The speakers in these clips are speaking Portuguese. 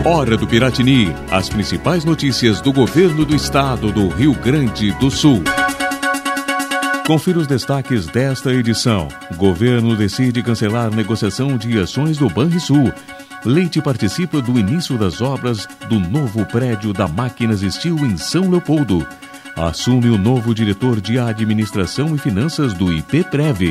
Hora do Piratini, as principais notícias do governo do estado do Rio Grande do Sul. Confira os destaques desta edição. Governo decide cancelar negociação de ações do Banrisul. Leite participa do início das obras do novo prédio da Máquinas Steel em São Leopoldo. Assume o novo diretor de Administração e Finanças do IPPrev.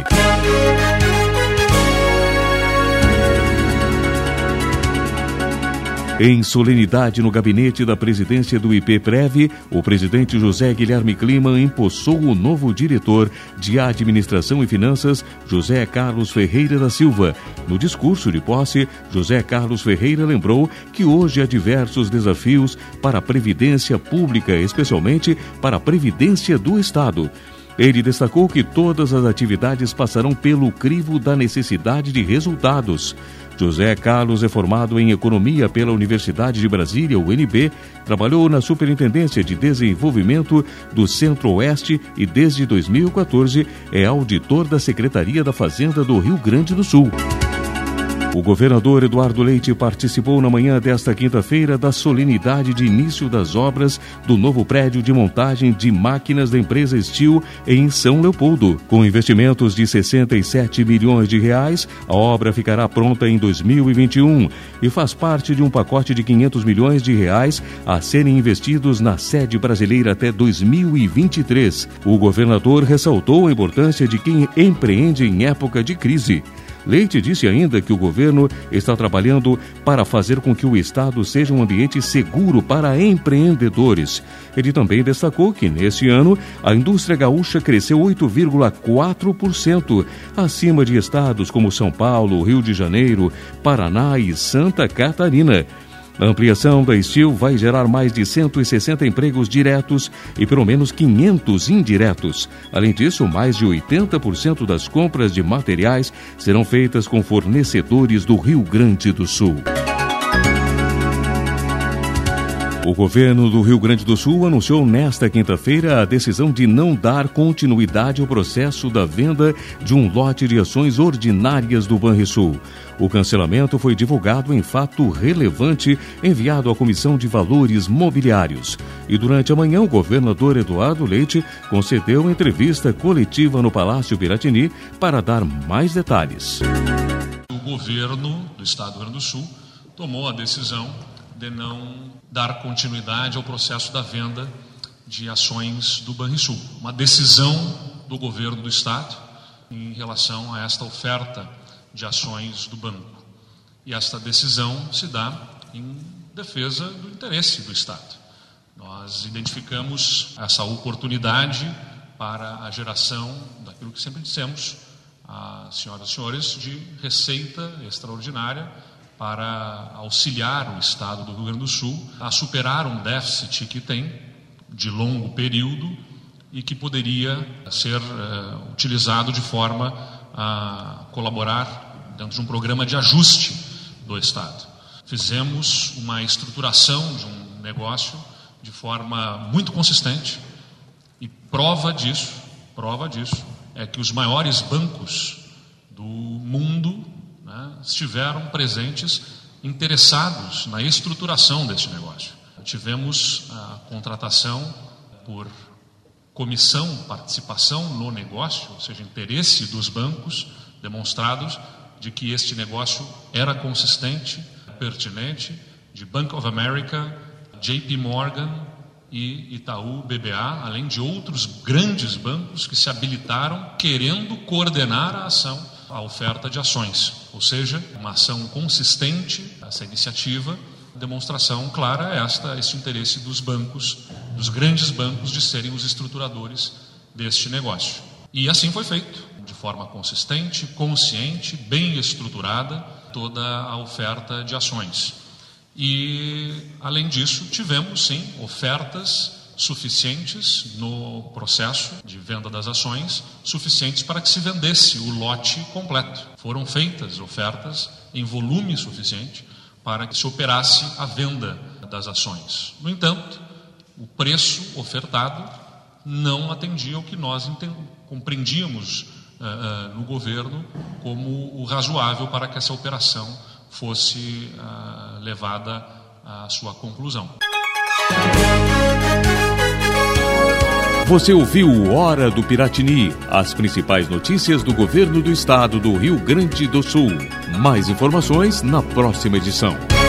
Em solenidade no gabinete da presidência do IPPrev, o presidente José Guilherme Klima empossou o novo diretor de Administração e Finanças, José Carlos Ferreira da Silva. No discurso de posse, José Carlos Ferreira lembrou que hoje há diversos desafios para a Previdência Pública, especialmente para a Previdência do Estado. Ele destacou que todas as atividades passarão pelo crivo da necessidade de resultados. José Carlos é formado em Economia pela Universidade de Brasília, UNB, trabalhou na Superintendência de Desenvolvimento do Centro-Oeste e desde 2014 é auditor da Secretaria da Fazenda do Rio Grande do Sul. O governador Eduardo Leite participou na manhã desta quinta-feira da solenidade de início das obras do novo prédio de montagem de máquinas da empresa Steel em São Leopoldo. Com investimentos de 67 milhões de reais, a obra ficará pronta em 2021 e faz parte de um pacote de 500 milhões de reais a serem investidos na sede brasileira até 2023. O governador ressaltou a importância de quem empreende em época de crise. Leite disse ainda que o governo está trabalhando para fazer com que o Estado seja um ambiente seguro para empreendedores. Ele também destacou que, nesse ano, a indústria gaúcha cresceu 8,4%, acima de estados como São Paulo, Rio de Janeiro, Paraná e Santa Catarina. A ampliação da Steel vai gerar mais de 160 empregos diretos e pelo menos 500 indiretos. Além disso, mais de 80% das compras de materiais serão feitas com fornecedores do Rio Grande do Sul. O governo do Rio Grande do Sul anunciou nesta quinta-feira a decisão de não dar continuidade ao processo da venda de um lote de ações ordinárias do Banrisul. O cancelamento foi divulgado em fato relevante enviado à Comissão de Valores Mobiliários. E durante a manhã, o governador Eduardo Leite concedeu entrevista coletiva no Palácio Piratini para dar mais detalhes. O governo do Estado do Rio Grande do Sul tomou a decisão de não dar continuidade ao processo da venda de ações do Banrisul. Uma decisão do governo do Estado em relação a esta oferta de ações do banco. E esta decisão se dá em defesa do interesse do Estado. Nós identificamos essa oportunidade para a geração daquilo que sempre dissemos, senhoras e senhores, de receita extraordinária para auxiliar o Estado do Rio Grande do Sul a superar um déficit que tem de longo período e que poderia ser utilizado de forma a colaborar dentro de um programa de ajuste do Estado. Fizemos uma estruturação de um negócio de forma muito consistente e prova disso é que os maiores bancos do mundo estiveram presentes, interessados na estruturação deste negócio. Tivemos a contratação por comissão, participação no negócio, ou seja, interesse dos bancos demonstrados de que este negócio era consistente, pertinente, de Bank of America, JP Morgan e Itaú BBA, além de outros grandes bancos que se habilitaram querendo coordenar a ação, a oferta de ações, ou seja, uma ação consistente, essa iniciativa, demonstração clara este interesse dos bancos, dos grandes bancos, de serem os estruturadores deste negócio. E assim foi feito, de forma consistente, consciente, bem estruturada, toda a oferta de ações. E, além disso, tivemos, sim, ofertas suficientes no processo de venda das ações, suficientes para que se vendesse o lote completo. Foram feitas ofertas em volume suficiente para que se operasse a venda das ações. No entanto, o preço ofertado não atendia ao que nós compreendíamos no governo como o razoável para que essa operação fosse levada a sua conclusão. Você ouviu o Hora do Piratini, as principais notícias do governo do estado do Rio Grande do Sul. Mais informações na próxima edição.